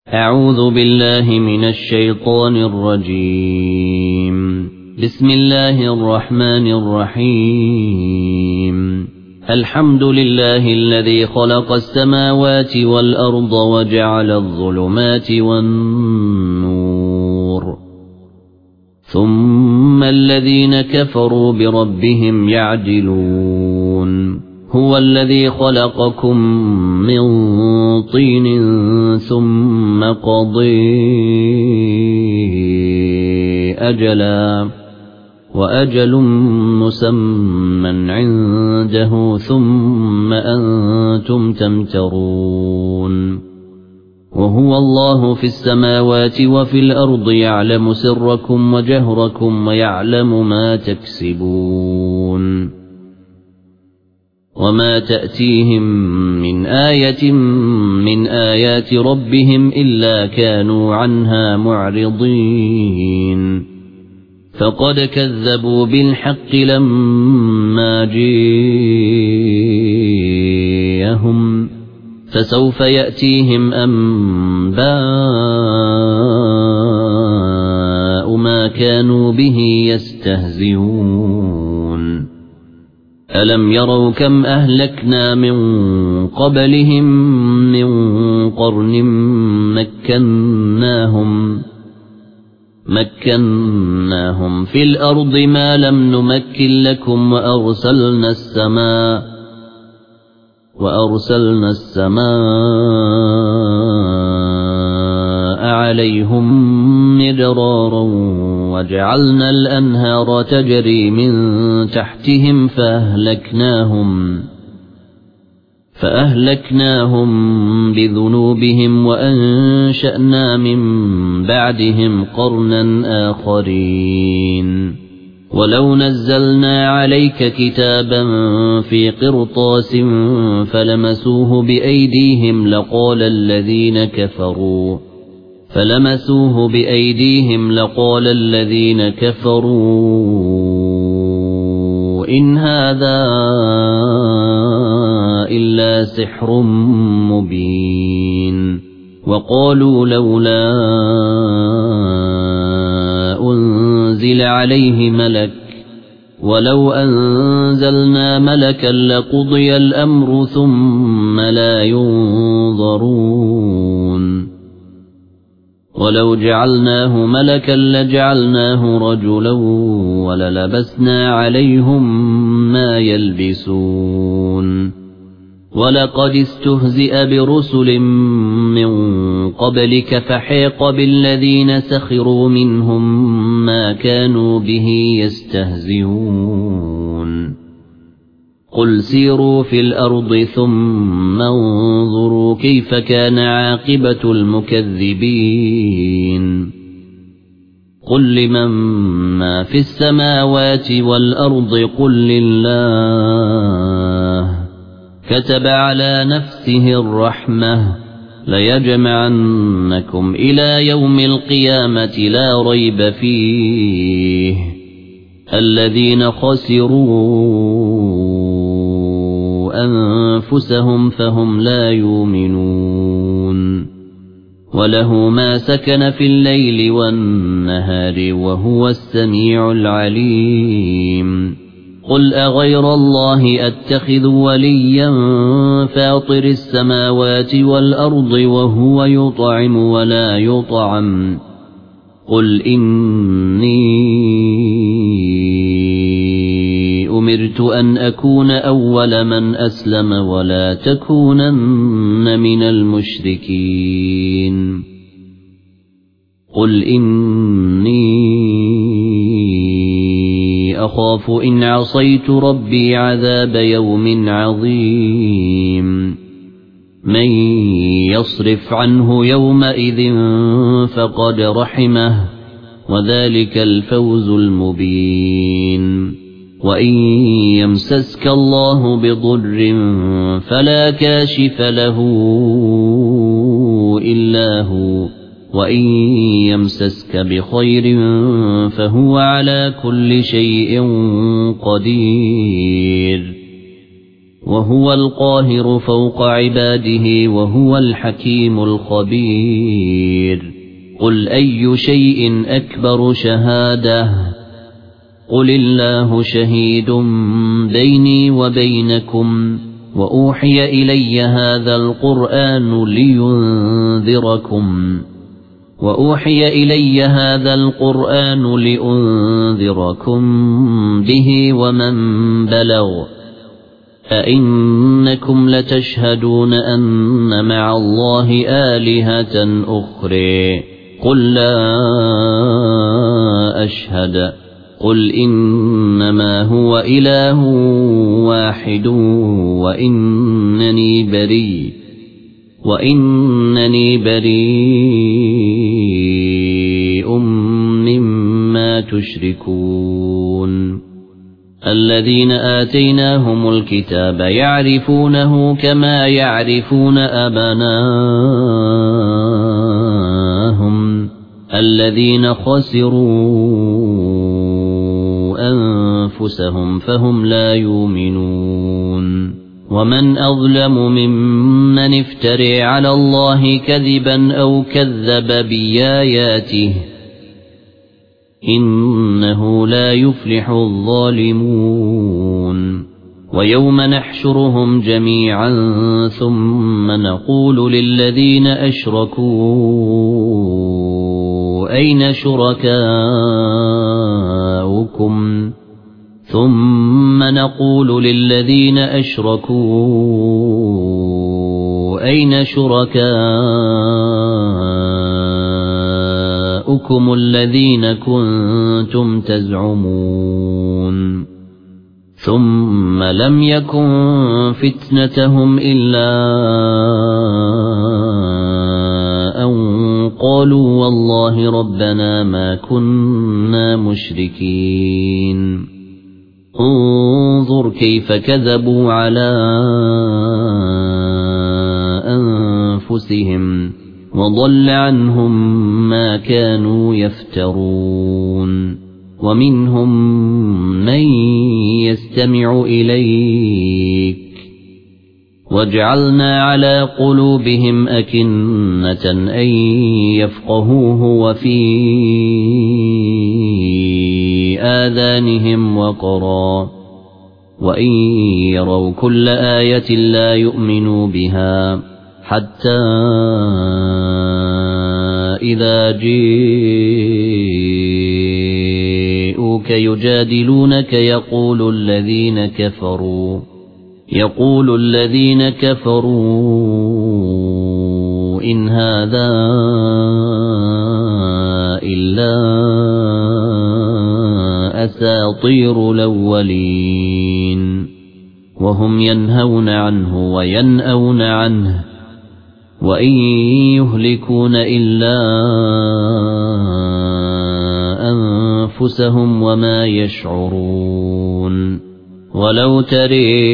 أعوذ بالله من الشيطان الرجيم. بسم الله الرحمن الرحيم. الحمد لله الذي خلق السماوات والأرض وجعل الظلمات والنور، ثم الذين كفروا بربهم يعدلون. هو الذي خلقكم من طين ثم قضي أجلا وأجل مسمى عنده ثم أنتم تمترون. وهو الله في السماوات وفي الأرض يعلم سركم وجهركم ويعلم ما تكسبون. وما تأتيهم من آية من آيات ربهم إلا كانوا عنها معرضين. فقد كذبوا بالحق لما جاءهم، فسوف يأتيهم أنباء ما كانوا به يستهزئون. ألم يروا كم أهلكنا من قبلهم من قرن مكناهم في الأرض ما لم نمكن لكم، وأرسلنا السماء عليهم مدرارا وجعلنا الأنهار تجري من تحتهم فأهلكناهم بذنوبهم وأنشأنا من بعدهم قرنا آخرين. ولو نزلنا عليك كتابا في قرطاس فلمسوه بأيديهم لقال الذين كفروا إن هذا إلا سحر مبين. وقالوا لولا أنزل عليه ملك، ولو أنزلنا ملكا لقضي الأمر ثم لا ينظرون. ولو جعلناه ملكا لجعلناه رجلا وللبسنا عليهم ما يلبسون. ولقد استهزئ برسل من قبلك فحيق بالذين سخروا منهم ما كانوا به يستهزئون. قل سيروا في الأرض ثم انظروا كيف كان عاقبة المكذبين. قل لمن ما في السماوات والأرض قل لله. كتب على نفسه الرحمة ليجمعنكم إلى يوم القيامة لا ريب فيه. الذين خسروا أنفسهم فهم لا يؤمنون. وله ما سكن في الليل والنهار وهو السميع العليم. قل أغير الله أتخذ وليا فاطر السماوات والأرض وهو يطعم ولا يطعم. قل إني أمرت أن أكون أول من أسلم ولا تكونن من المشركين. قل إني أخاف إن عصيت ربي عذاب يوم عظيم. من يصرف عنه يومئذ فقد رحمه وذلك الفوز المبين. وإن يمسسك الله بضر فلا كاشف له إلا هو، وإن يمسسك بخير فهو على كل شيء قدير. وهو القاهر فوق عباده وهو الحكيم الخبير قل أي شيء أكبر شهادة قل الله شهيد بيني وبينكم وأوحي إلي هذا القرآن لأنذركم به ومن بلغ أئنكم لتشهدون أن مع الله آلهة أخرى قل لا أشهد قل إنما هو إله واحد وإنني بريء مما تشركون الذين آتيناهم الكتاب يعرفونه كما يعرفون أبناءهم الذين خسروا أنفسهم فهم لا يؤمنون ومن أظلم ممن افترى على الله كذبا أو كذب بآياته إنه لا يفلح الظالمون ويوم نحشرهم جميعا ثم نقول للذين أشركوا أين شركاؤكم الذين كنتم تزعمون ثم لم يكن فتنتهم إلا أن قالوا والله ربنا ما كنا مشركين انظر كيف كذبوا على أنفسهم وضل عنهم ما كانوا يفترون ومنهم من يستمع إليك وجعلنا على قلوبهم أكنة أن يفقهوه وفي آذانهم وقرا وإن يروا كل آية لا يؤمنوا بها حتى إذا جاءوك يجادلونك يقول الذين كفروا إن هذا إلا أساطير الأولين وهم ينهون عنه وينأون عنه وإن يهلكون إلا أنفسهم وما يشعرون ولو ترى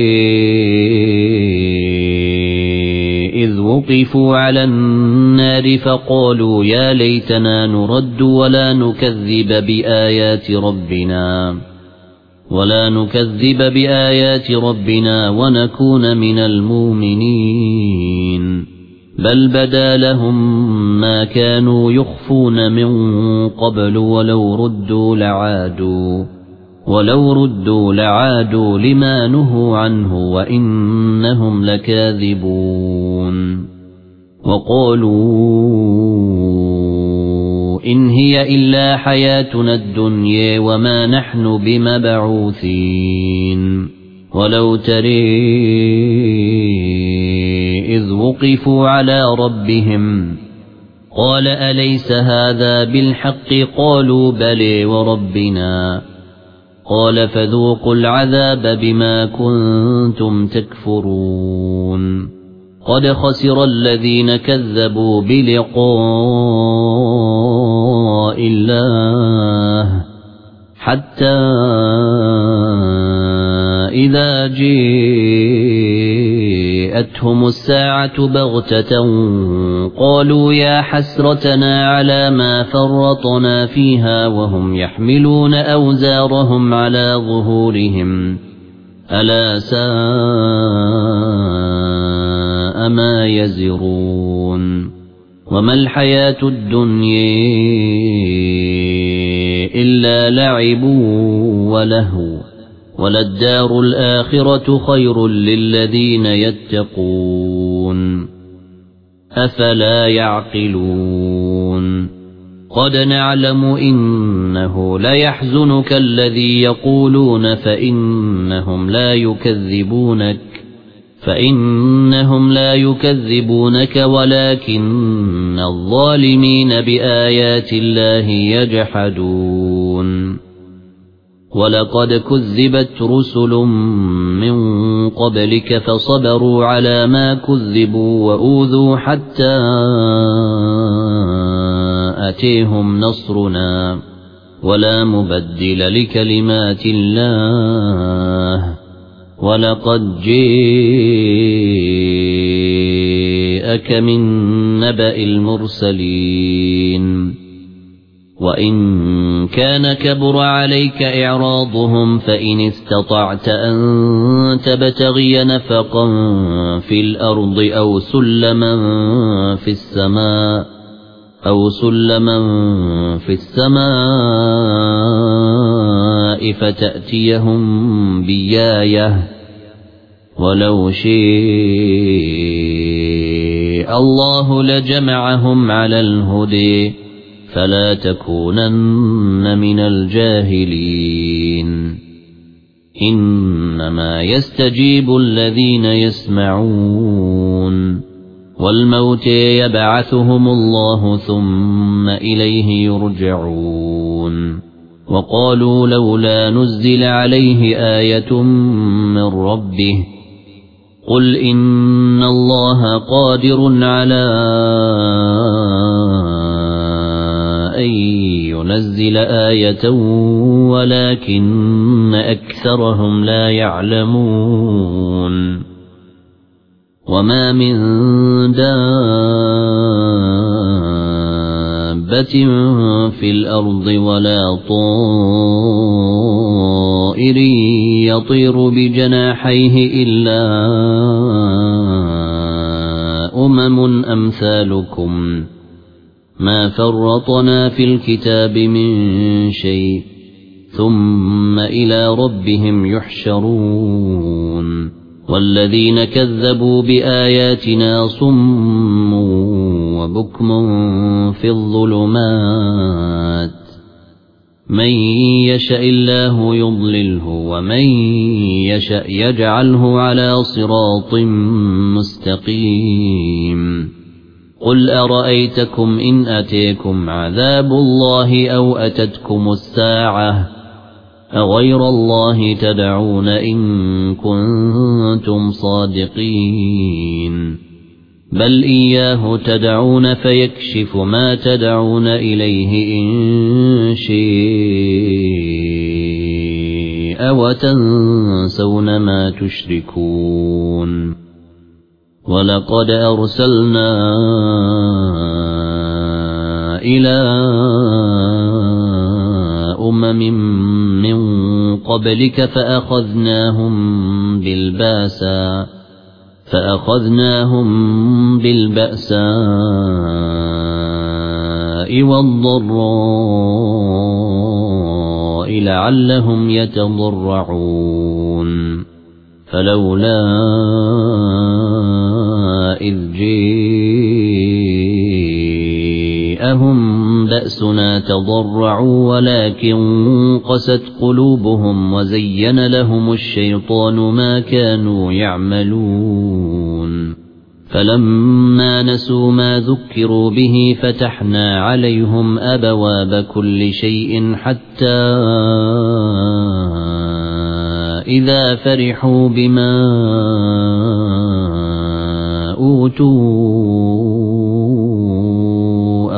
إذ وقفوا على النار فقالوا يا ليتنا نرد ولا نكذب بآيات ربنا ونكون من المؤمنين بل بدا لهم ما كانوا يخفون من قبل ولو ردوا لعادوا لما نهوا عنه وإنهم لكاذبون وقالوا إن هي إلا حياتنا الدنيا وما نحن بمبعوثين ولو ترى إذ وقفوا على ربهم قال أليس هذا بالحق قالوا بلى وربنا قال فذوقوا العذاب بما كنتم تكفرون قد خسر الذين كذبوا بلقاء الله حتى إذا جاءتهم الساعة بغتة قالوا يا حسرتنا على ما فرطنا فيها وهم يحملون أوزارهم على ظهورهم ألا ساء ما يزرون وما الحياة الدنيا إلا لعب ولهو وللدار الآخرة خير للذين يتقون أفلا يعقلون قد نعلم إنه ليحزنك الذي يقولون فإنهم لا يكذبونك ولكن الظالمين بآيات الله يجحدون ولقد كذبت رسل من قبلك فصبروا على ما كذبوا وأوذوا حتى أتيهم نصرنا ولا مبدل لكلمات الله ولقد جاءك من نبأ المرسلين وإن كان كبر عليك إعراضهم فإن استطعت أن تبتغي نفقا في الأرض أو سلما في السماء فتأتيهم بآية ولو شاء الله لجمعهم على الهدى فلا تكونن من الجاهلين إنما يستجيب الذين يسمعون والموتى يبعثهم الله ثم إليه يرجعون وقالوا لولا نزل عليه آية من ربه قل إن الله قادر على أن ينزل آية ولكن أكثرهم لا يعلمون وما من دابة في الأرض ولا طائر يطير بجناحيه إلا أمم أمثالكم ما فرطنا في الكتاب من شيء ثم إلى ربهم يحشرون والذين كذبوا بآياتنا صم وبكم في الظلمات من يشاء الله يضلله ومن يشاء يجعله على صراط مستقيم قل أرأيتكم إن أتيكم عذاب الله أو أتتكم الساعة أغير الله تدعون إن كنتم صادقين بل إياه تدعون فيكشف ما تدعون إليه إن شاء وتنسون ما تشركون ولقد أرسلنا إلى أمم من قبلك فأخذناهم بالبأساء والضراء لعلهم يتضرعون فلولا إذ جاءهم بأسنا تضرعوا ولكن قست قلوبهم وزين لهم الشيطان ما كانوا يعملون فلما نسوا ما ذكروا به فتحنا عليهم أبواب كل شيء حتى إذا فرحوا بما أوتوا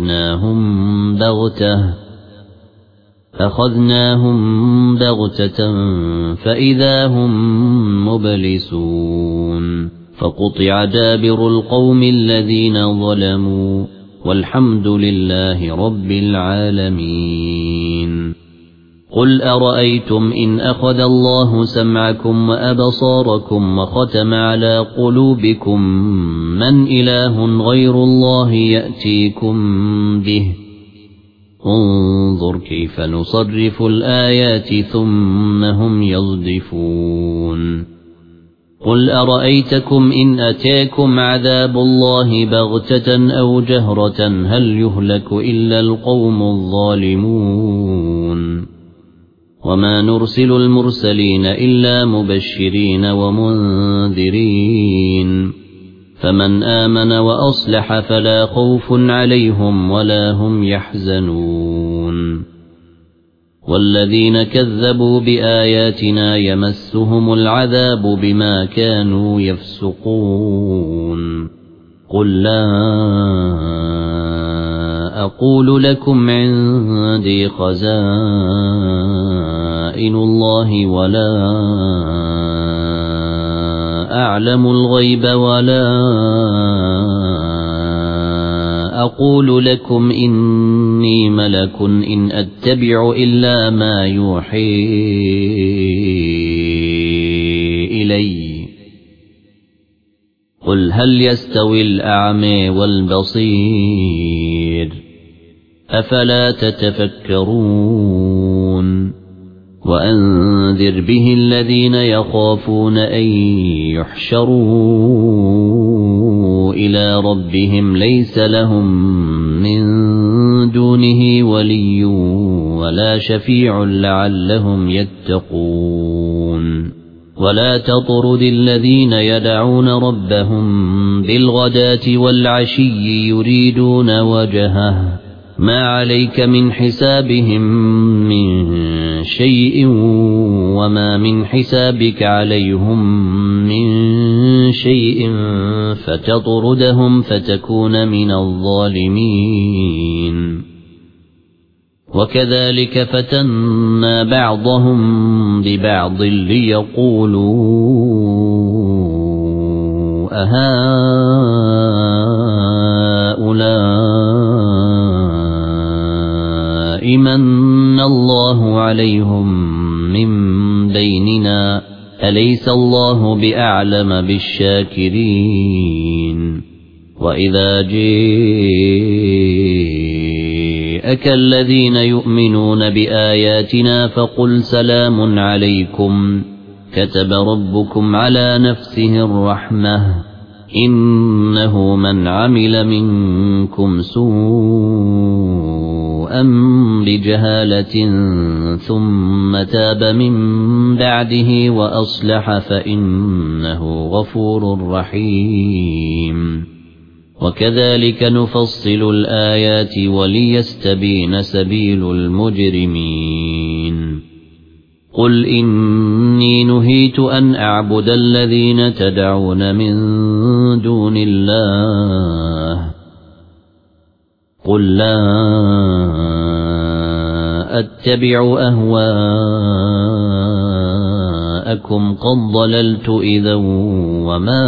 أخذناهم بغتة فإذا هم مبلسون فقطع دابر القوم الذين ظلموا والحمد لله رب العالمين قل أرأيتم إن أخذ الله سمعكم وأبصاركم وختم على قلوبكم من إله غير الله يأتيكم به انظر كيف نصرف الآيات ثم هم يصدفون قل أرأيتكم إن أتاكم عذاب الله بغتة أو جهرة هل يهلك إلا القوم الظالمون وما نرسل المرسلين إلا مبشرين ومنذرين فمن آمن وأصلح فلا خوف عليهم ولا هم يحزنون والذين كذبوا بآياتنا يمسهم العذاب بما كانوا يفسقون قل لا أقول لكم عندي خزائن الله ولا أعلم الغيب ولا أقول لكم إني ملك إن أتبع إلا ما يوحي إلي قل هل يستوي الأعمى والبصير أفلا تتفكرون وأنذر به الذين يخافون أن يحشروا إلى ربهم ليس لهم من دونه ولي ولا شفيع لعلهم يتقون ولا تطرد الذين يدعون ربهم بالغداة والعشي يريدون وجهه ما عليك من حسابهم من شيء وما من حسابك عليهم من شيء فتطردهم فتكون من الظالمين وكذلك فتنا بعضهم ببعض ليقولوا أهؤلاء من الله عليهم من بيننا أليس الله بأعلم بالشاكرين وإذا جاءك الذين يؤمنون بآياتنا فقل سلام عليكم كتب ربكم على نفسه الرحمة إنه من عمل منكم سوءا بجهالة ثم تاب من بعده وأصلح فإنه غفور رحيم وكذلك نفصل الآيات وليستبين سبيل المجرمين قل إني نهيت أن أعبد الذين تدعون من دون الله قل لا أتبع أهواءكم قد ضللت إذا وما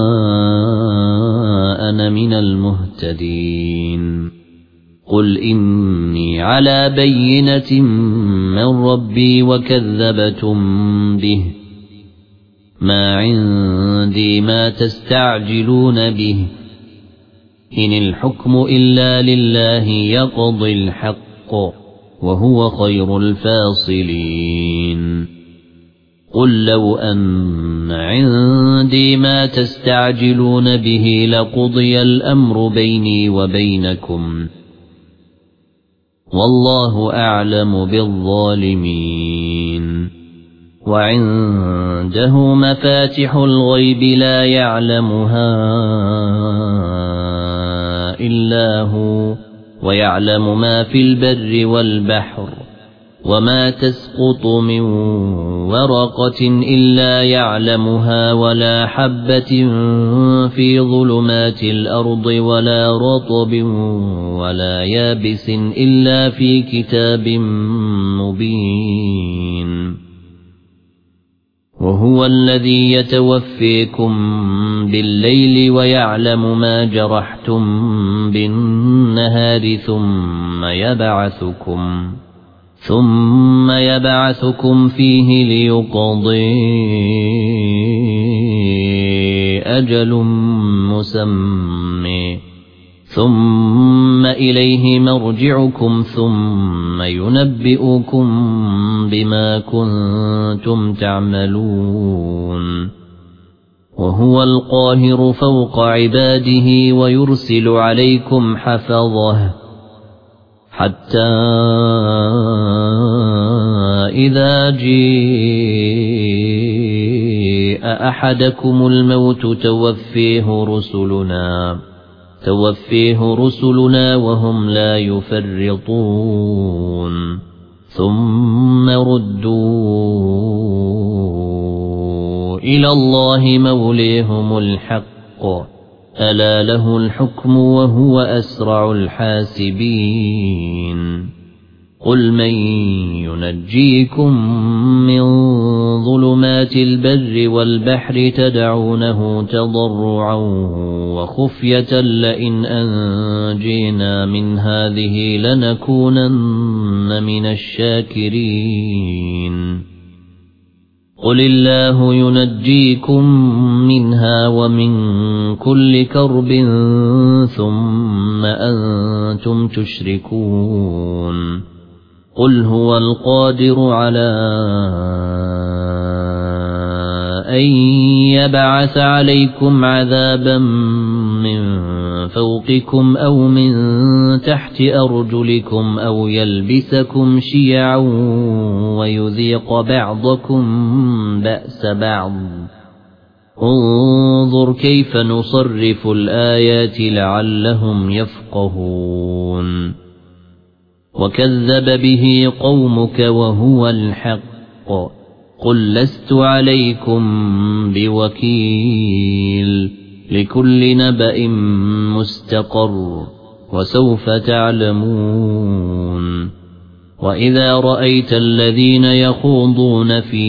أنا من المهتدين قل إني على بينة من ربي وكذبتم به ما عندي ما تستعجلون به إن الحكم إلا لله يقضي الحق وهو خير الفاصلين قل لو أن عندي ما تستعجلون به لقضي الأمر بيني وبينكم والله أعلم بالظالمين وعنده مفاتح الغيب لا يعلمها إلا هو ويعلم ما في البر والبحر وما تسقط من ورقة إلا يعلمها ولا حبة في ظلمات الأرض ولا رطب ولا يابس إلا في كتاب مبين وهو الذي يتوفيكم بالليل ويعلم ما جرحتم بالنهار ثم ثم يبعثكم فيه ليقضي أجل مسمى ثم إليه مرجعكم ثم ينبئكم بما كنتم تعملون وهو القاهر فوق عباده ويرسل عليكم حفظه حتى إذا جاء أحدكم الموت توفيه رسلنا وهم لا يفرطون ثم ردوا إلى الله موليهم الحق ألا له الحكم وهو أسرع الحاسبين قل من ينجيكم من ظلمات البر والبحر تدعونه تضرعا وخفية لئن أنجينا من هذه لنكونن من الشاكرين قل الله ينجيكم منها ومن كل كرب ثم أنتم تشركون قل هو القادر على أن يبعث عليكم عذابا من فوقكم أو من تحت أرجلكم أو يلبسكم شيعا ويذيق بعضكم بأس بعض انظر كيف نصرف الآيات لعلهم يفقهون وكذب به قومك وهو الحق قل لست عليكم بوكيل لكل نبأ مستقر وسوف تعلمون وإذا رأيت الذين يخوضون في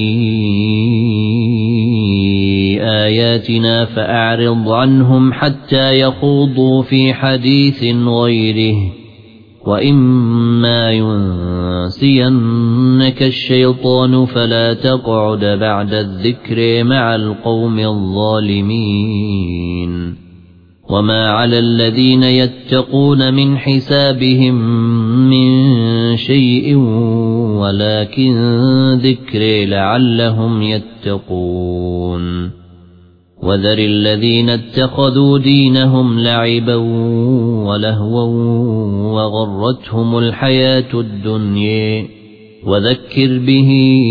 آياتنا فأعرض عنهم حتى يخوضوا في حديث غيره وإما ينسينك الشيطان فلا تقعد بعد الذكر مع القوم الظالمين وما على الذين يتقون من حسابهم من شيء ولكن ذكر لعلهم يتقون وذر الذين اتخذوا دينهم لعبا ولهوا وغرتهم الحياة الدنيا وذكر به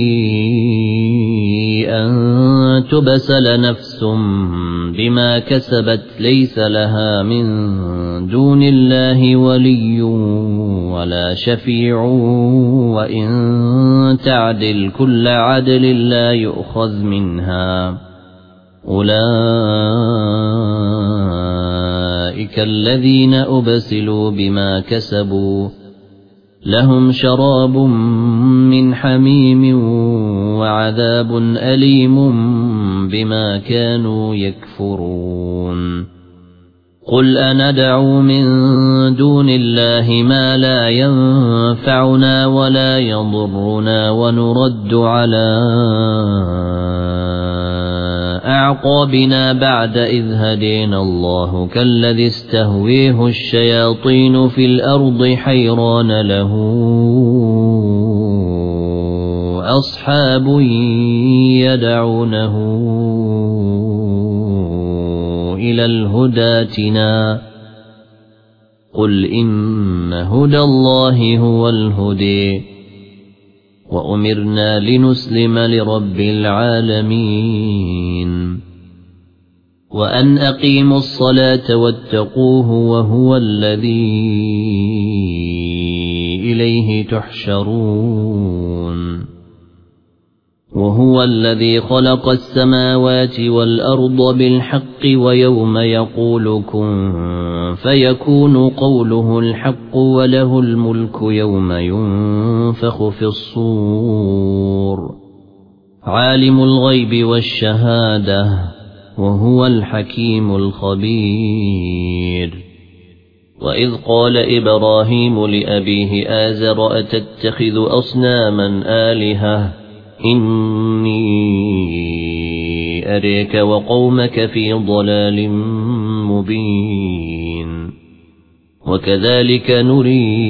أن تبسل نفس بما كسبت ليس لها من دون الله ولي ولا شفيع وإن تعدل كل عدل لا يؤخذ منها أولئك الذين أبسلوا بما كسبوا لهم شراب من حميم وعذاب أليم بما كانوا يكفرون قل أندعو من دون الله ما لا ينفعنا ولا يضرنا ونرد على أعقابنا بعد إذ هدينا الله كالذي استهويه الشياطين في الأرض حيران له أصحاب يدعونه إلى الهدى ائتنا قل إن هدى الله هو الهدي وأمرنا لنسلم لرب العالمين وأن أقيموا الصلاة واتقوه وهو الذي إليه تحشرون وهو الذي خلق السماوات والأرض بالحق ويوم يقول كن فيكون قوله الحق وله الملك يوم ينفخ في الصور عالم الغيب والشهادة وهو الحكيم الخبير وإذ قال إبراهيم لأبيه آزر أتتخذ أصناما آلهة إني أريك وقومك في ضلال مبين وكذلك نري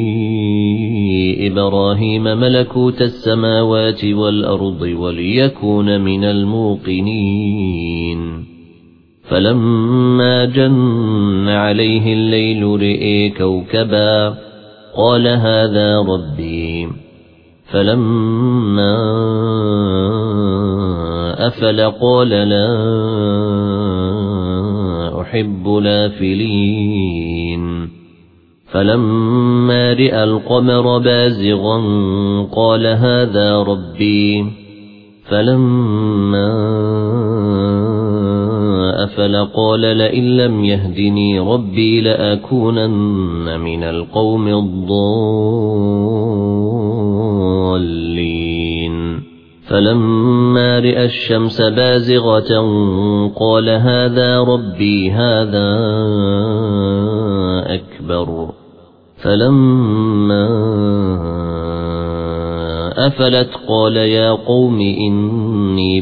إبراهيم ملكوت السماوات والأرض وليكون من الموقنين فلما جن عليه الليل رئي كوكبا قال هذا ربي فلما أفل قال لا أحب الآفلين فلما رأى القمر بازغا قال هذا ربي فلما أفل قال لئن لم يهدني ربي لأكونن من القوم الضالين فلما رأى الشمس بازغة قال هذا ربي هذا أكبر فلما أفلت قال يا قوم إني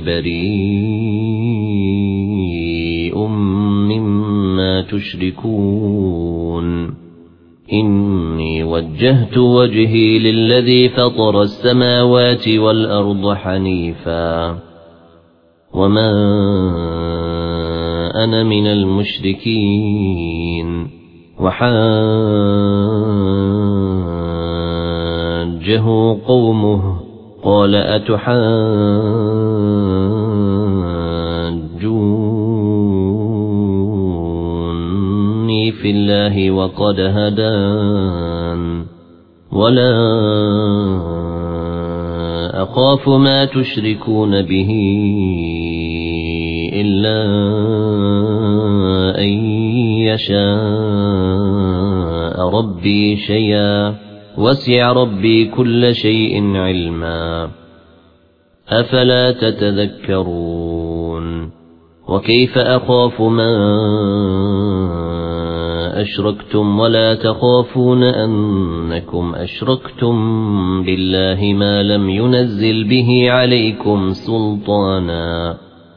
بريء مما تشركون إني وجهت وجهي للذي فطر السماوات والأرض حنيفا وما أنا من المشركين وحاجه قومه قال أتحاجوني في الله وقد هدان ولا أخاف ما تشركون به إلا أن يشاء ربي شيئا وسع ربي كل شيء علما أفلا تتذكرون وكيف أخاف ما أشركتم ولا تخافون أنكم أشركتم بالله ما لم ينزل به عليكم سلطانا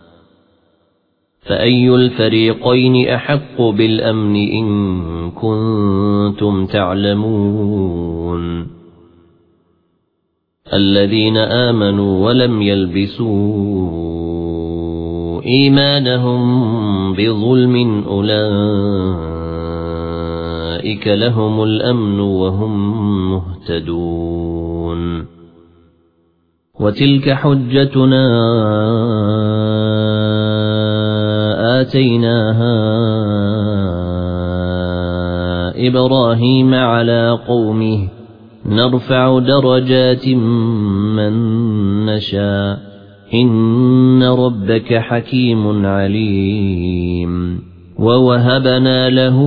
فأي الفريقين أحق بالأمن إن كنتم تعلمون الذين آمنوا ولم يلبسوا إيمانهم بظلم أولئك لهم الأمن وهم مهتدون وتلك حجتنا آتيناها إبراهيم على قومه نرفع درجات من نشاء إن ربك حكيم عليم ووهبنا له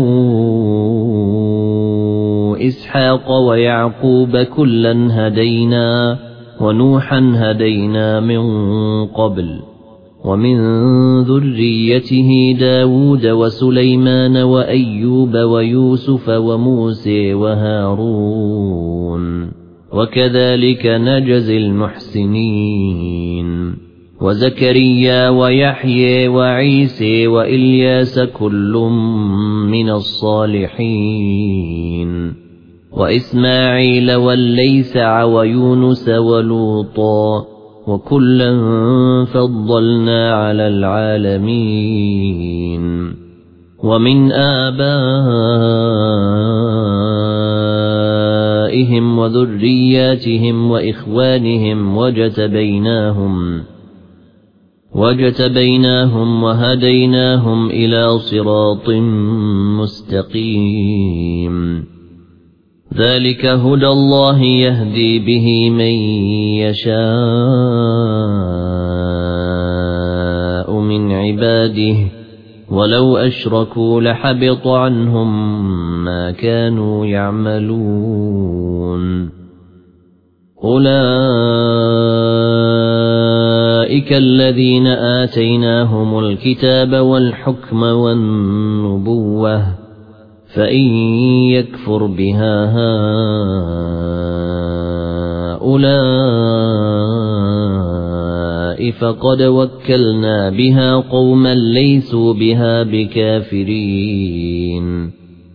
إسحاق ويعقوب كلا هدينا ونوحا هدينا من قبل ومن ذريته داود وسليمان وأيوب ويوسف وموسى وهارون وكذلك نجزي المحسنين وزكريا ويحيى وعيسى وإلياس كل من الصالحين وإسماعيل والليسع ويونس ولوطا وكلا فضلنا على العالمين ومن آبائهم وذرياتهم وإخوانهم وجتبيناهم وهديناهم إلى صراط مستقيم ذلك هدى الله يهدي به من يشاء من عباده ولو أشركوا لحبط عنهم ما كانوا يعملون أولئك الذين آتيناهم الكتاب والحكم والنبوة فإن يكفر بها هؤلاء فقد وكلنا بها قوما ليسوا بها بكافرين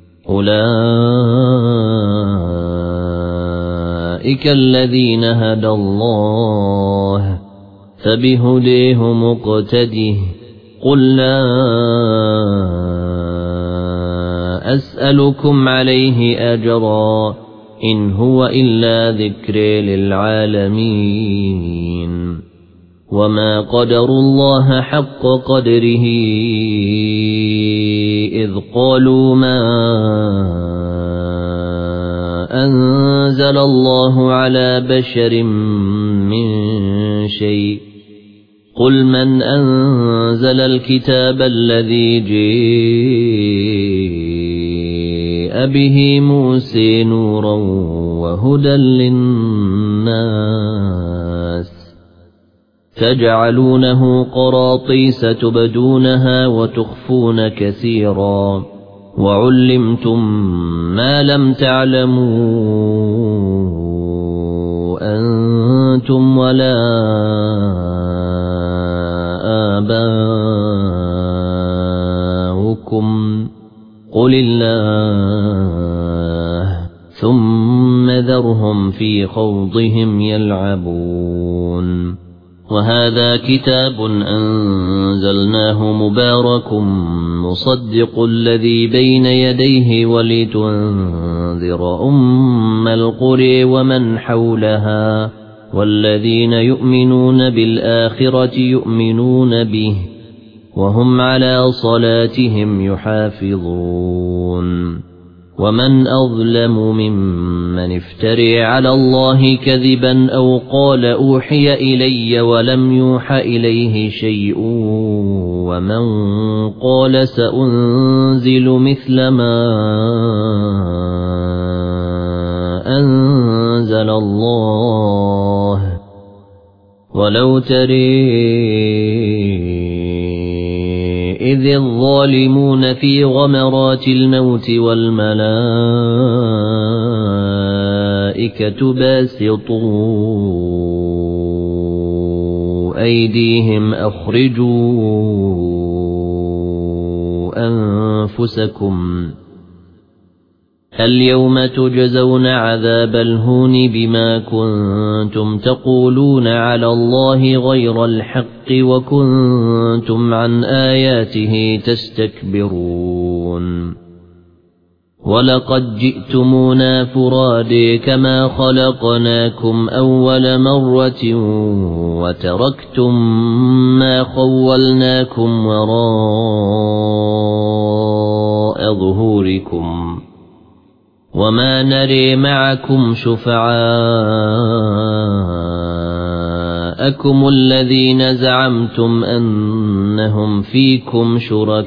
أولئك الذين هدى الله فبهديه مقتده قل لا أسألكم عليه أجرا إن هو إلا ذكر للعالمين وما قدروا الله حق قدره إذ قالوا ما أنزل الله على بشر من شيء قل من أنزل الكتاب الذي جاء به موسى نورا وهدى للناس تجعلونه قراطيس تبدونها وتخفون كثيرا وعلمتم ما لم تعلموا أنتم ولا آباؤكم قل الله ثم ذرهم في خوضهم يلعبون وهذا كتاب أنزلناه مبارك مصدق الذي بين يديه ولتنذر أم القرى ومن حولها والذين يؤمنون بالآخرة يؤمنون به وهم على صلاتهم يحافظون ومن أظلم ممن افترى على الله كذبا أو قال أوحي إلي ولم يوح إليه شيء ومن قال سأنزل مثل ما أنزل الله ولو ترى إذ الظالمون في غمرات الموت والملائكة باسطوا أيديهم أخرجوا أنفسكم اليوم تجزون عذاب الهون بما كنتم تقولون على الله غير الحق وكنتم عن آياته تستكبرون ولقد جئتمونا فرادى كما خلقناكم أول مرة وتركتم ما خولناكم وراء ظهوركم وما نري معكم شفعاءكم الذين زعمتم أنهم فيكم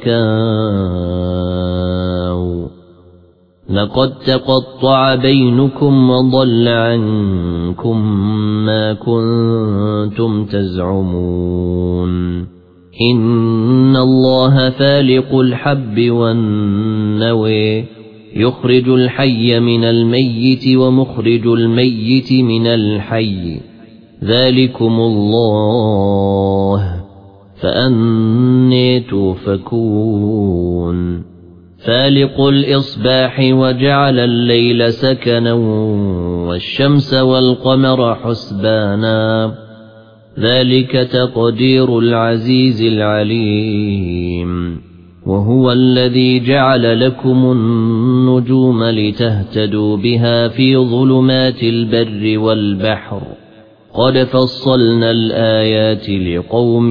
شركاء لقد تقطع بينكم وضل عنكم ما كنتم تزعمون إن الله فالق الحب والنوى يخرج الحي من الميت ومخرج الميت من الحي ذلكم الله فأنى توفكون فالق الإصباح وجعل الليل سكنا والشمس والقمر حسبانا ذلك تقدير العزيز العليم وهو الذي جعل لكم النجوم لتهتدوا بها في ظلمات البر والبحر قد فصلنا الآيات لقوم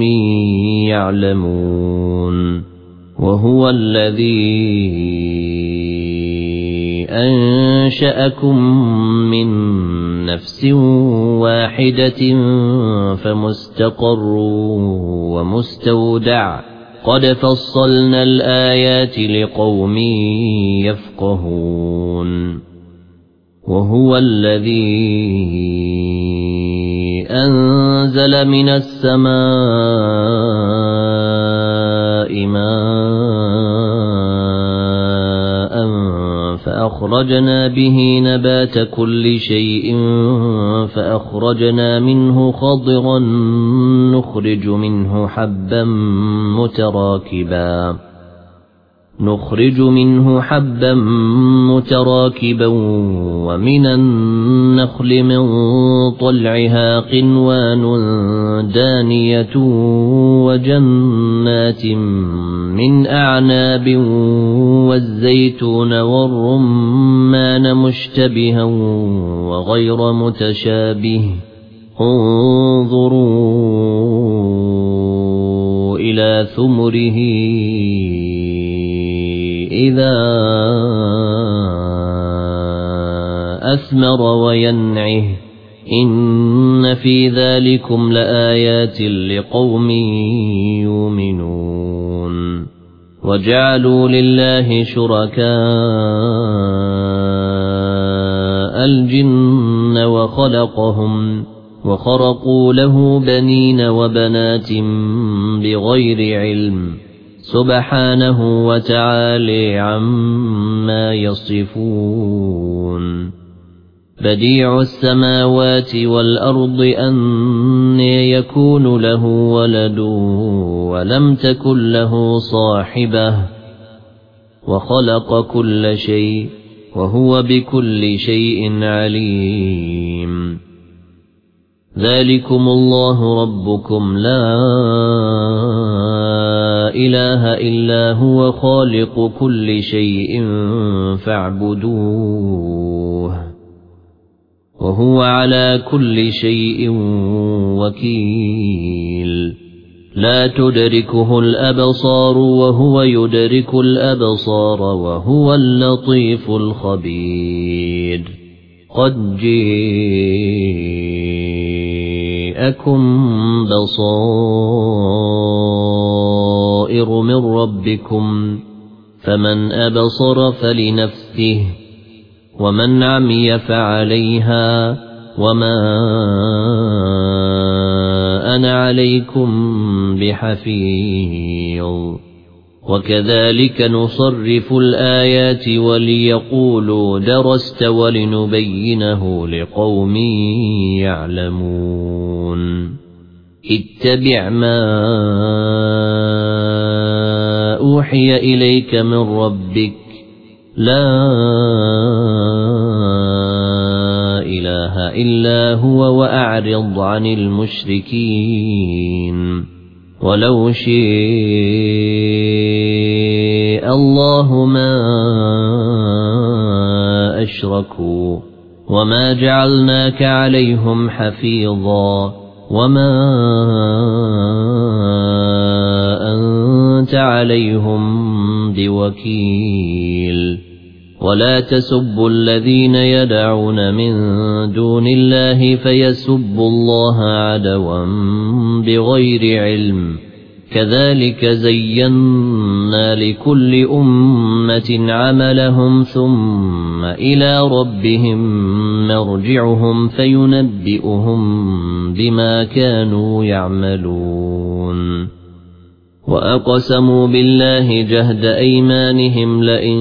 يعلمون وهو الذي أنشأكم من نفس واحدة فمستقر ومستودع قد فصلنا الآيات لقوم يفقهون وهو الذي أنزل من السماء ماء فأخرجنا به نبات كل شيء فأخرجنا منه خضرا نخرج منه حبا متراكبا ومن النخل من طلعها قنوان دانية وجنات من أعناب والزيتون والرمان مشتبها وغير متشابه انظروا إلى ثمره إذا أثمر وينعه إن في ذلكم لآيات لقوم يؤمنون وجعلوا لله شركاء الجن وخرقوا له بنين وبنات بغير علم سبحانه وتعالى عما يصفون بديع السماوات والأرض أنى يكون له ولد ولم تكن له صاحبة وخلق كل شيء وهو بكل شيء عليم ذلكم الله ربكم لا إله إلا هو خالق كل شيء فاعبدوه وهو على كل شيء وكيل لا تدركه الأبصار وهو يدرك الأبصار وهو اللطيف الخبير قد جاءكم بصائر من ربكم فمن أبصر فلنفسه ومن عمي فعليها وما أنا عليكم بحفيظ وكذلك نصرف الآيات وليقولوا درست ولنبينه لقوم يعلمون اتبع ما أوحي إليك من ربك لا إله إلا هو وأعرض عن المشركين ولو شاء الله ما أشركوا وما جعلناك عليهم حفيظا وما أنت عليهم بوكيل ولا تسبوا الذين يدعون من دون الله فيسبوا الله عدوا بغير علم كذلك زينا لكل أمة عملهم ثم إلى ربهم مرجعهم فينبئهم بما كانوا يعملون وأقسموا بالله جهد أيمانهم لئن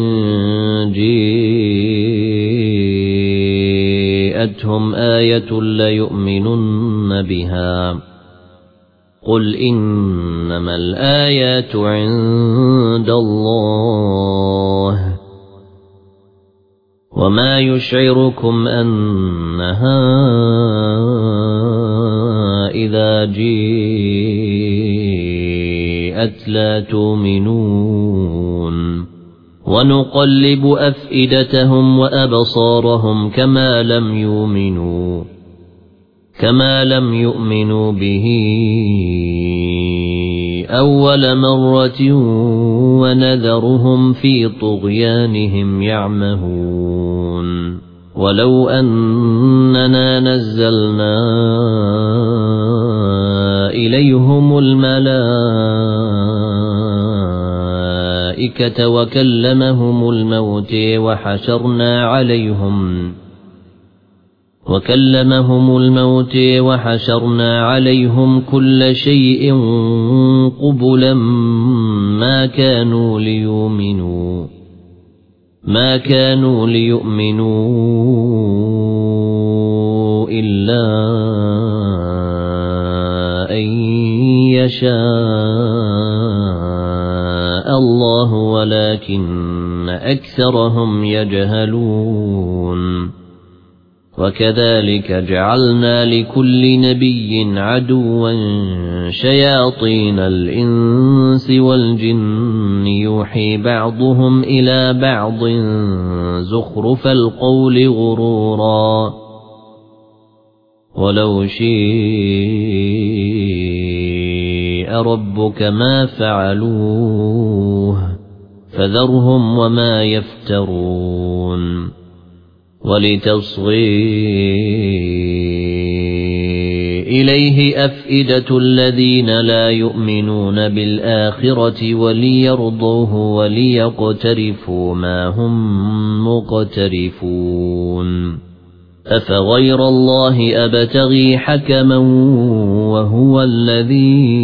جاءتهم آية ليؤمنن بها قل إنما الآيات عند الله وما يشعركم أنها إذا جاءت لا تؤمنون ونقلب أفئدتهم وأبصارهم كما لم يؤمنوا به أول مرة ونذرهم في طغيانهم يعمهون ولو أننا نزلنا إليهم الملائكة وكلمهم الموت وحشرنا عليهم كل شيء قبلا ما كانوا ما كانوا ليؤمنوا إلا أن يشاء الله ولكن أكثرهم يجهلون وكذلك جعلنا لكل نبي عدوا شياطين الإنس والجن يوحي بعضهم إلى بعض زخرف القول غرورا ولو شيء ربك ما فعلوه فذرهم وما يفترون ولتصغي إليه أفئدة الذين لا يؤمنون بالآخرة وليرضوه وليقترفوا ما هم مقترفون أفغير الله أبتغي حكما وهو الذي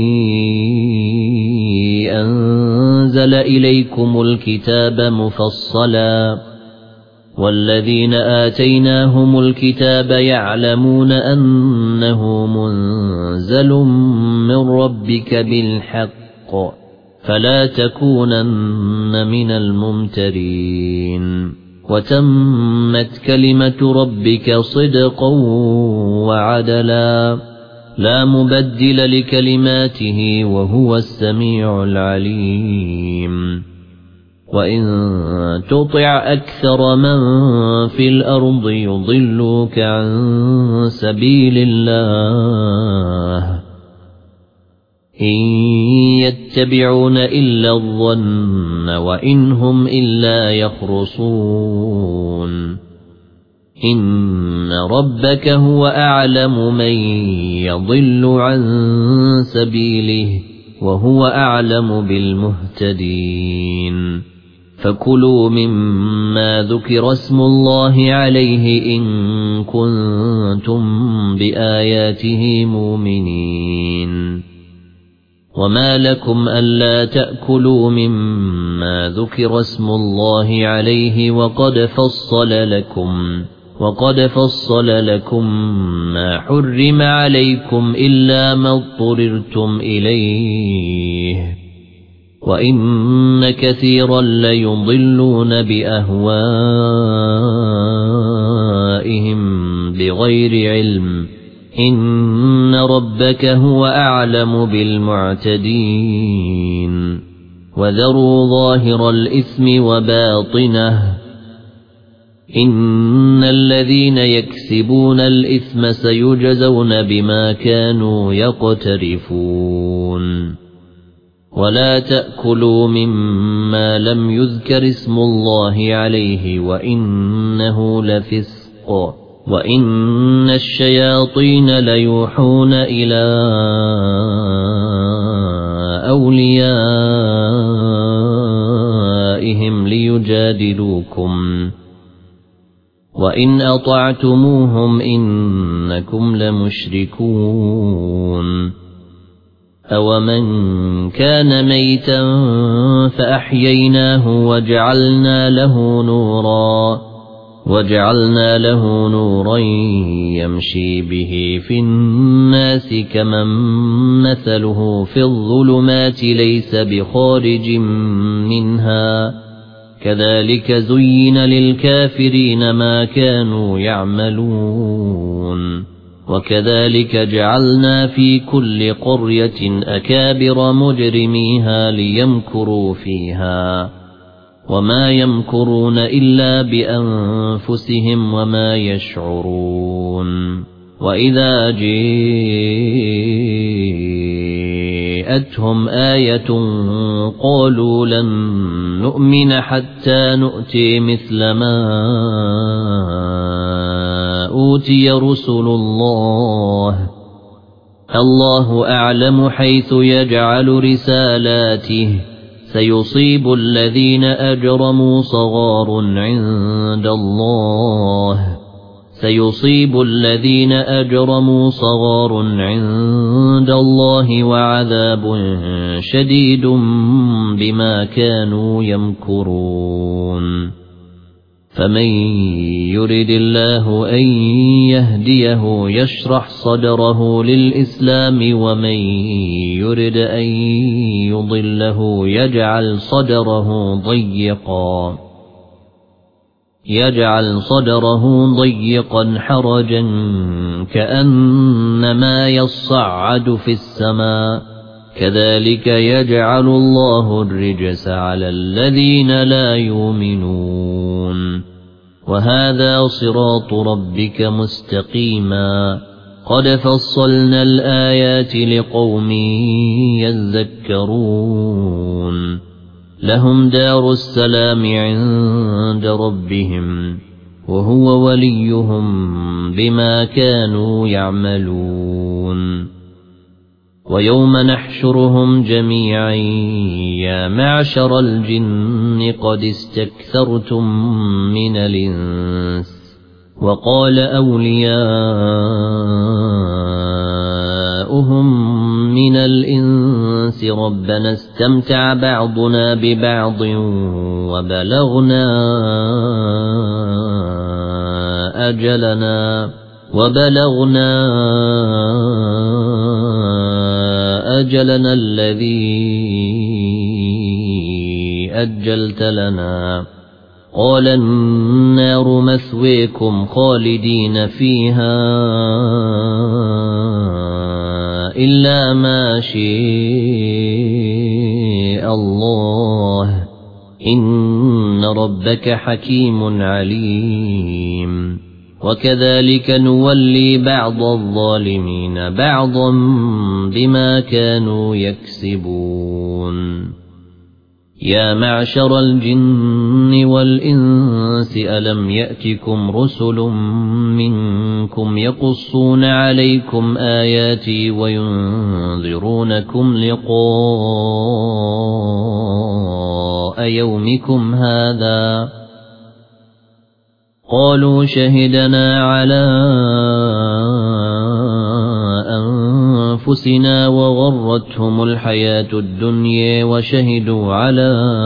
أنزل إليكم الكتاب مفصلا والذين آتيناهم الكتاب يعلمون أنه منزل من ربك بالحق فلا تكونن من الممترين وتمت كلمة ربك صدقا وعدلا لا مبدل لكلماته وهو السميع العليم وإن تطع أكثر من في الأرض يضلوك عن سبيل الله إن يتبعون إلا الظن وإن هم إلا يخرصون إن ربك هو أعلم من يضل عن سبيله وهو أعلم بالمهتدين فكلوا مما ذكر اسم الله عليه إن كنتم بآياته مؤمنين وما لكم ألا تأكلوا مما ذكر اسم الله عليه وقد فصل لكم ما حرم عليكم إلا ما اضطررتم إليه وإن كثيرا ليضلون بأهوائهم بغير علم إن ربك هو أعلم بالمعتدين وذروا ظاهر الإثم وباطنه إن الذين يكسبون الإثم سيجزون بما كانوا يقترفون ولا تأكلوا مما لم يذكر اسم الله عليه وإنه لفسق وإن الشياطين ليوحون إلى أوليائهم ليجادلوكم وإن أطعتموهم إنكم لمشركون أومن كان ميتا فأحييناه وجعلنا له نورا يمشي به في الناس كمن مثله في الظلمات ليس بخارج منها كذلك زين للكافرين ما كانوا يعملون وكذلك جعلنا في كل قرية أكابر مجرميها ليمكروا فيها وما يمكرون إلا بأنفسهم وما يشعرون وإذا جاءتهم آية قالوا لن نؤمن حتى نؤتي مثل ما أوتي رسل الله أعلم حيث يجعل رسالاته سيصيب الذين أجرموا صغار عند الله وعذاب شديد بما كانوا يمكرون فمن يرد الله أن يهديه يشرح صدره للإسلام ومن يرد أن يضله يجعل صدره ضيقا حرجا كأنما يصعد في السماء كذلك يجعل الله الرجس على الذين لا يؤمنون وهذا صراط ربك مستقيما قد فصلنا الآيات لقوم يذكرون لهم دار السلام عند ربهم وهو وليهم بما كانوا يعملون ويوم نحشرهم جميعا يا معشر الجن قد استكثرتم من الإنس وقال أولياؤهم من الإنس ربنا استمتع بعضنا ببعض وبلغنا أجلنا الذي أجلت لنا قال النار مثويكم خالدين فيها إلا ما شاء الله إن ربك حكيم عليم وكذلك نولي بعض الظالمين بعضا بما كانوا يكسبون يا معشر الجن والإنس ألم يأتكم رسل منكم يقصون عليكم آياتي وينذرونكم لقاء يومكم هذا قالوا شهدنا على أنفسنا وغرتهم الحياة الدنيا وشهدوا على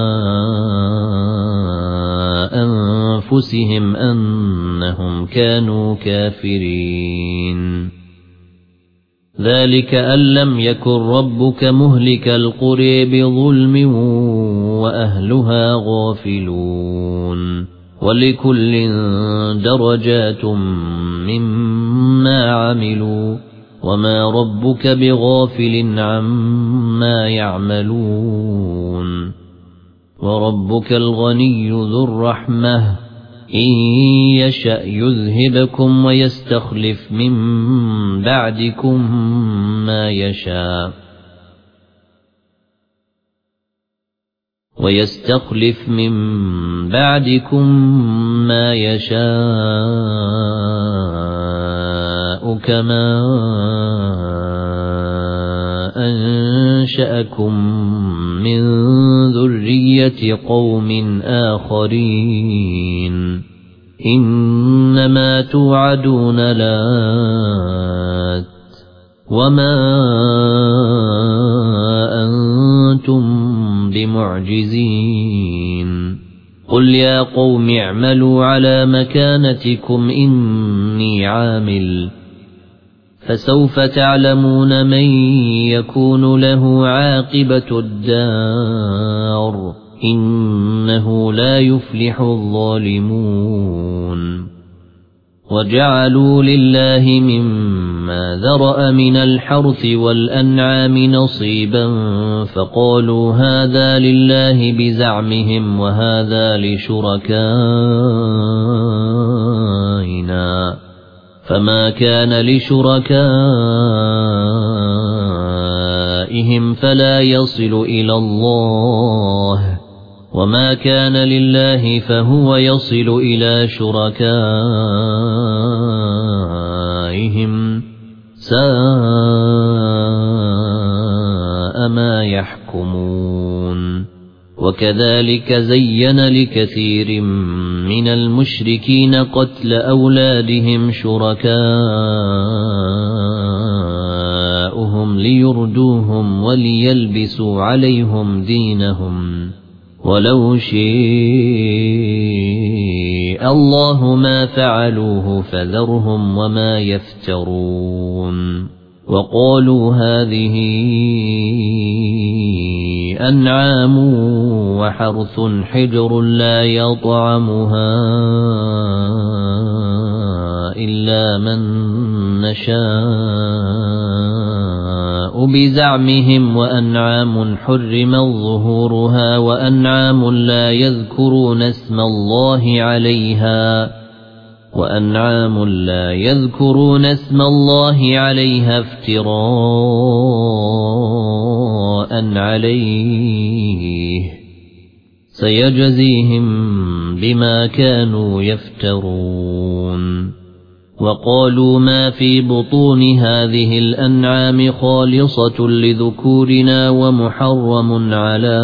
أنفسهم أنهم كانوا كافرين ذلك أن لم يكن ربك مهلك القرى بظلم وأهلها غافلون ولكل درجات مما عملوا وما ربك بغافل عما يعملون وربك الغني ذو الرحمة إن يشأ يذهبكم ويستخلف من بعدكم ما يشاء كما أنشأكم من ذرية قوم آخرين إنما توعدون لآت وما أنتم بمعجزين قل يا قوم اعملوا على مكانتكم إني عامل فسوف تعلمون من يكون له عاقبة الدار إنه لا يفلح الظالمون وجعلوا لله مما ذرأ من الحرث والأنعام نصيبا فقالوا هذا لله بزعمهم وهذا لشركائنا فما كان لشركائهم فلا يصل إلى الله وما كان لله فهو يصل إلى شركائهم ساء ما يحكمون وكذلك زين لكثير من المشركين قتل أولادهم شركاؤهم ليردوهم وليلبسوا عليهم دينهم ولو شاء الله ما فعلوه فذرهم وما يفترون وقالوا هذه أنعام وحرث حجر لا يطعمها إلا من نشاء بزعمهم وأنعام حرم ظهورها وأنعام لا يذكرون اسم الله عليها افتراء عليه سيجزيهم بما كانوا يفترون وقالوا ما في بطون هذه الأنعام خالصة لذكورنا ومحرم على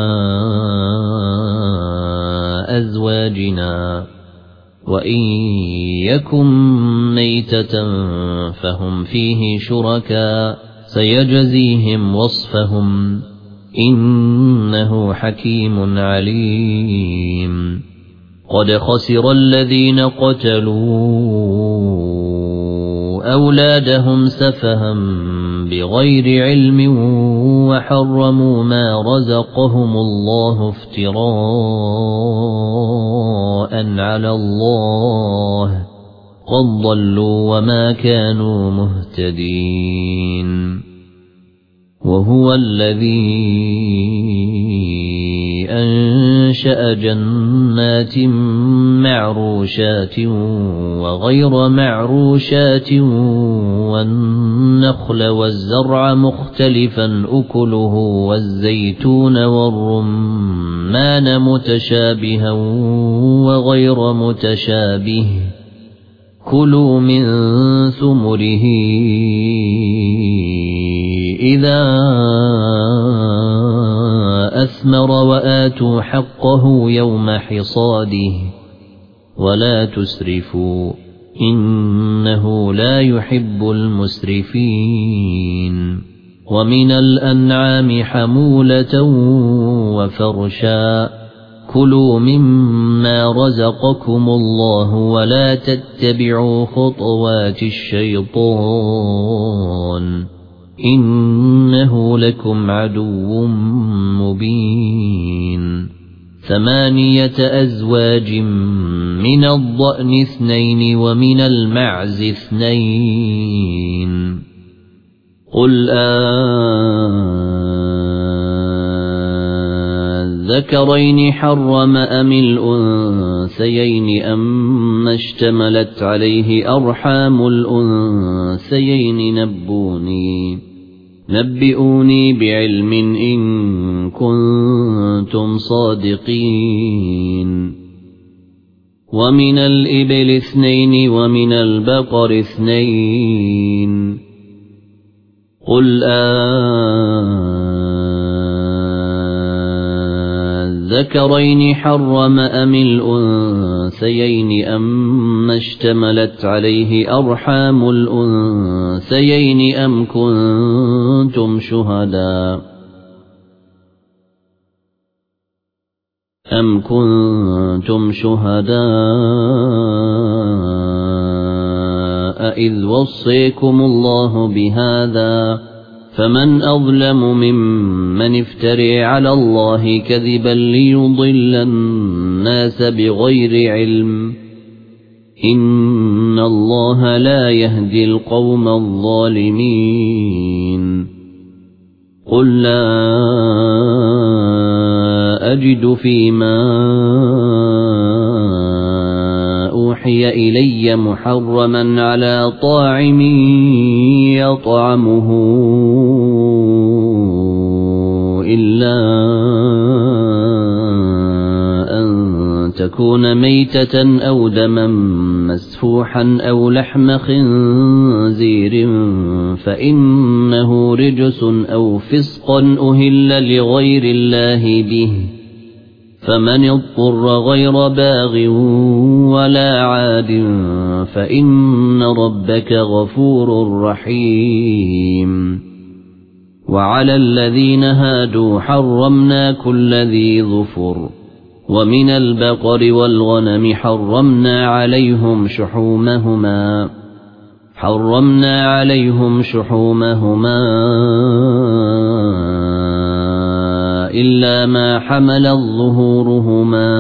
أزواجنا وإن يكن ميتة فهم فيه شركاء سيجزيهم وصفهم إنه حكيم عليم قد خسر الذين قتلوا أولادهم سفها بغير علم وحرموا ما رزقهم الله افتراء على الله قد ضلوا وما كانوا مهتدين وهو الذي أنشأ جنات معروشات وغير معروشات والنخل والزرع مختلفا أكله والزيتون والرمان متشابها وغير متشابه كلوا من ثمره إذا أثمر وآتوا حقه يوم حصاده ولا تسرفوا إنه لا يحب المسرفين ومن الأنعام حمولة وفرشا كلوا مما رزقكم الله ولا تتبعوا خطوات الشيطان إنه لكم عدو مبين 8 أزواج من الضأن 2 ومن المعز 2 قل الذكرين حرم أم الأنثيين أما اشتملت عليه أرحام الأنثيين نبئوني بعلم إن كنتم صادقين ومن الإبل 2 ومن البقر 2 قل الذكرين حرم أم الأنثيين أما اشتملت عليه أرحام الأنثيين أم كنتم شهداء إذ وصيكم الله بهذا فمن أظلم ممن افتري على الله كذبا ليضل الناس بغير علم إن الله لا يهدي القوم الظالمين قل لا أجد فيما أوحي إلي محرما على طاعم يطعمه إلا أن تكون ميتة أو دما مسفوحا أو لحم خنزير فإنه رجس أو فسقا أهل لغير الله به فمن اضطر غير باغ ولا عاد فإن ربك غفور رحيم وعلى الذين هادوا حرمنا كل ذي ظفر ومن البقر والغنم حرمنا عليهم شحومهما إلا ما حملت ظهورهما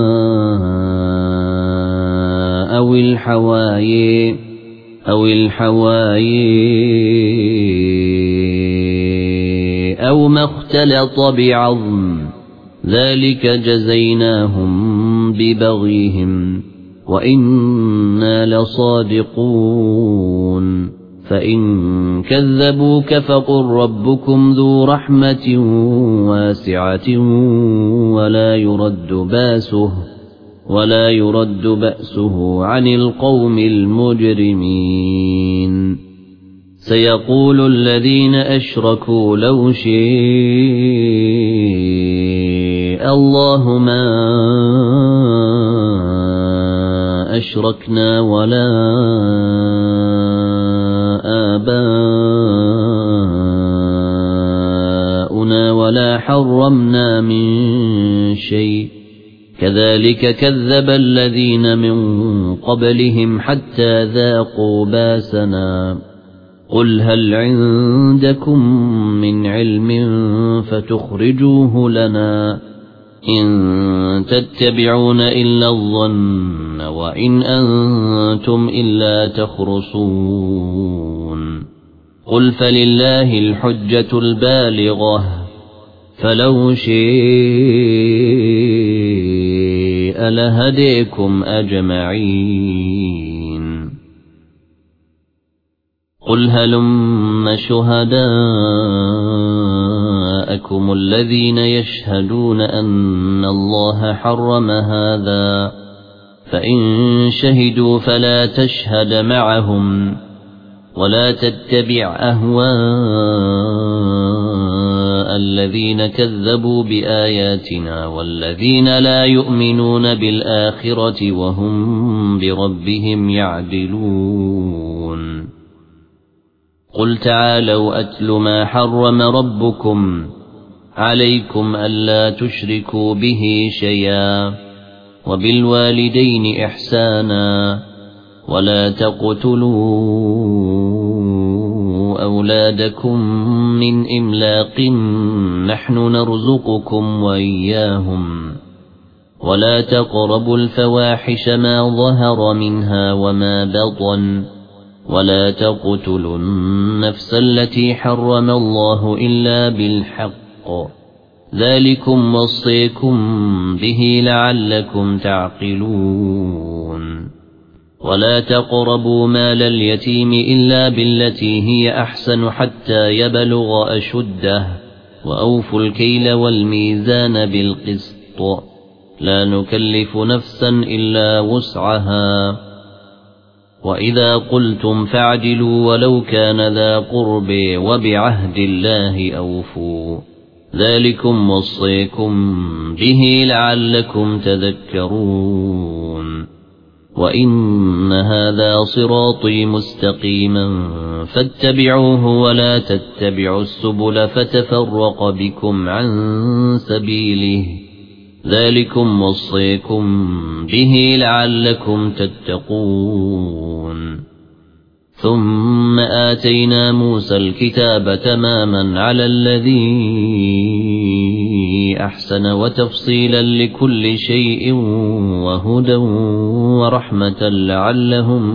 أو الحوايا أو ما اختلط بعظم ذلك جزيناهم ببغيهم وإنا لصادقون فإن كذبوك فقل ربكم ذو رحمة واسعة ولا يرد بأسه عن القوم المجرمين سيقول الذين أشركوا لو شاء الله ما أشركنا ولا آباؤنا ولا حرمنا من شيء كذلك كذب الذين من قبلهم حتى ذاقوا باسنا قل هل عندكم من علم فتخرجوه لنا إن تتبعون إلا الظن وإن أنتم إلا تخرصون قل فلله الحجة البالغة فلو شاء لهديكم أجمعين قل هلم شهداءكم الذين يشهدون أن الله حرم هذا فإن شهدوا فلا تشهد معهم ولا تتبع أهواء الذين كذبوا بآياتنا والذين لا يؤمنون بالآخرة وهم بربهم يعدلون قل تعالوا أتل ما حرم ربكم عليكم ألا تشركوا به شيئا وبالوالدين إحسانا ولا تقتلوا أولادكم من إملاق نحن نرزقكم وإياهم ولا تقربوا الفواحش ما ظهر منها وما بطن ولا تقتلوا النفس التي حرم الله إلا بالحق ذلكم وصيكم به لعلكم تعقلون ولا تقربوا مال اليتيم إلا بالتي هي أحسن حتى يبلغ أشده وأوفوا الكيل والميزان بالقسط لا نكلف نفسا إلا وسعها وإذا قلتم فاعدلوا ولو كان ذا قرب وبعهد الله أوفوا ذلكم وصيكم به لعلكم تذكرون وإن هذا صراطي مستقيما فاتبعوه ولا تتبعوا السبل فتفرق بكم عن سبيله ذلكم وصيكم به لعلكم تتقون ثم آتينا موسى الكتاب تماما على الذي أحسن وتفصيلا لكل شيء وهدى ورحمة لعلهم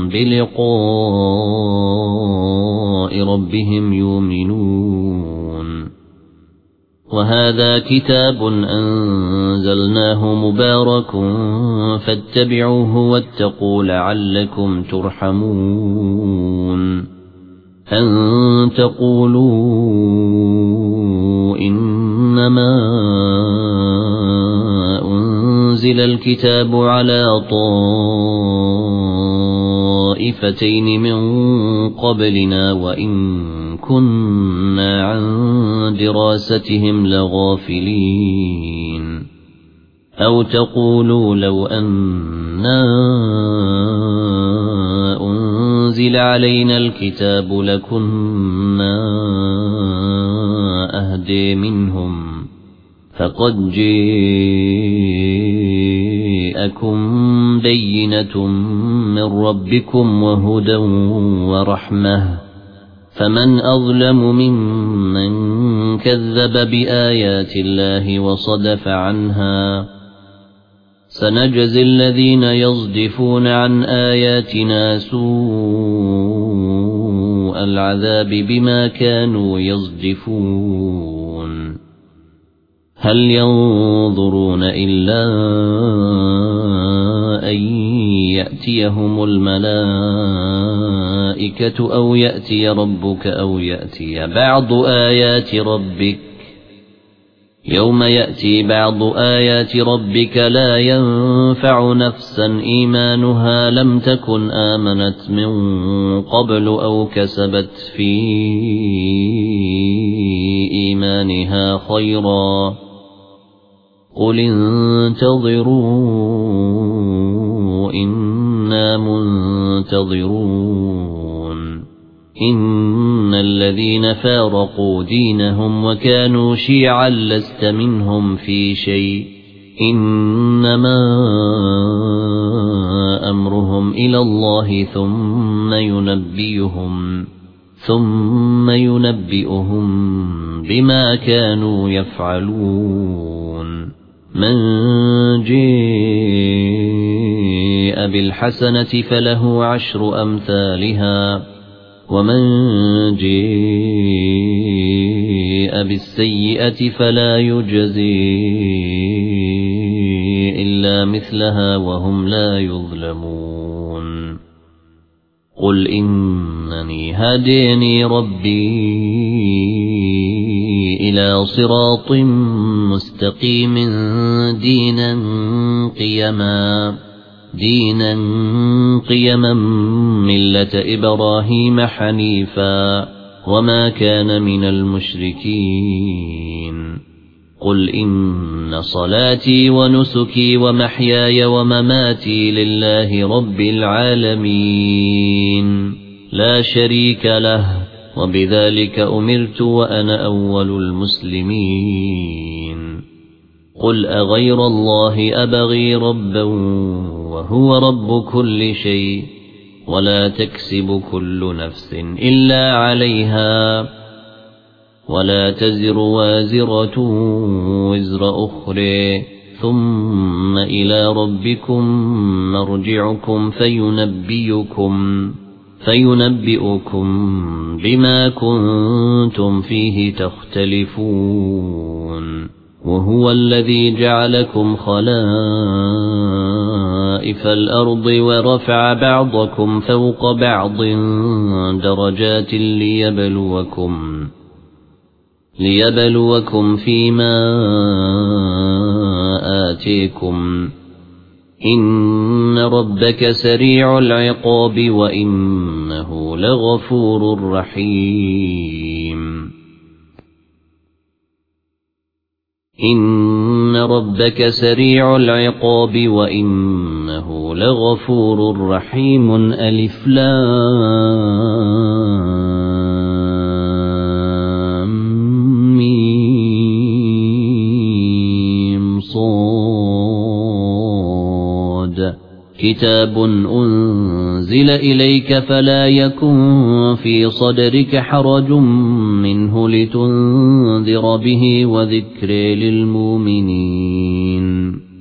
بلقاء ربهم يؤمنون وهذا كتاب أنزلناه مبارك فاتبعوه واتقوا لعلكم ترحمون أن تقولوا إنما أنزل الكتاب على طائفتين من قبلنا وإن كنا عن دراستهم لغافلين أو تقولوا لو أننا أنزل علينا الكتاب لكنا أهدي منهم فقد جاءكم بينة من ربكم وهدى ورحمة فمن أظلم ممن كذب بآيات الله وصدف عنها سنجزي الذين يصدفون عن آياتنا سوء العذاب بما كانوا يصدفون هل ينظرون إلا أن يأتيهم الملائكة أو يأتي ربك أو يأتي بعض آيات ربك يوم يأتي بعض آيات ربك لا ينفع نفسا إيمانها لم تكن آمنت من قبل أو كسبت في إيمانها خيرا قل انتظروا إنا منتظرون إن الذين فارقوا دينهم وكانوا شيعا لست منهم في شيء إنما أمرهم إلى الله ثم ينبئهم بما كانوا يفعلون من جاء بالحسنة فله 10 أمثالها ومن جاء بالسيئة فلا يجزي إلا مثلها وهم لا يظلمون قل إنني هداني ربي إلى صراط مستقيم دينا قيما ملة إبراهيم حنيفا وما كان من المشركين قل إن صلاتي ونسكي ومحياي ومماتي لله رب العالمين لا شريك له وبذلك أمرت وأنا أول المسلمين قل أغير الله أبغي ربا وهو رب كل شيء ولا تكسب كل نفس إلا عليها ولا تزر وازرة وزر أخرى ثم إلى ربكم مرجعكم فينبئكم بما كنتم فيه تختلفون وهو الذي جعلكم خلائف الأرض ورفع بعضكم فوق بعض درجات ليبلوكم فيما آتيكم إن ربك سريع العقاب وإنه لغفور رحيم إن ربك سريع العقاب وإنه لغفور رحيم ألف لام ميم صاد كتاب أنزل إليك فلا يكن في صدرك حرج منه لتنذر به وذكر للمؤمنين